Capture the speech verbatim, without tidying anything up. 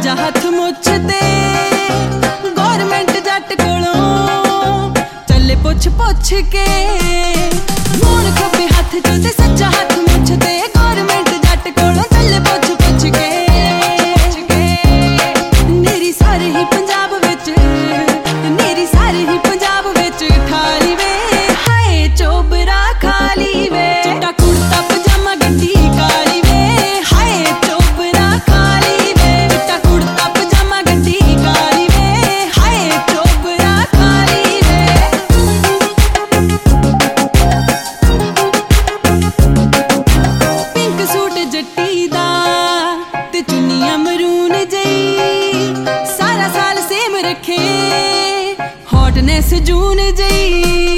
सज्जा हथ मुछते गौरमेंट जट कोलों चले पुछ पुछ के मोड़ खब्बे हाथ च ते सज्जा हाथ मुछते गौरमेंट जट कोलों चले पुछ पुछ के नेरी सारे ही पंजाब विच नेरी सारे ही पंजाब विच खाली वे हाय चोबरा खाली वे चिट्टा कुर्ता पजामा गड्डी काली वे हाय चोबरा खाली वे चिट्टा कुर्ता पजामा गड्डी काली वे हाय चोबरा खाली वे पिंक सूट जट्टी दा ते चुन्नियां मरून जई सारा साल सेम रखे हॉटनेस जून जई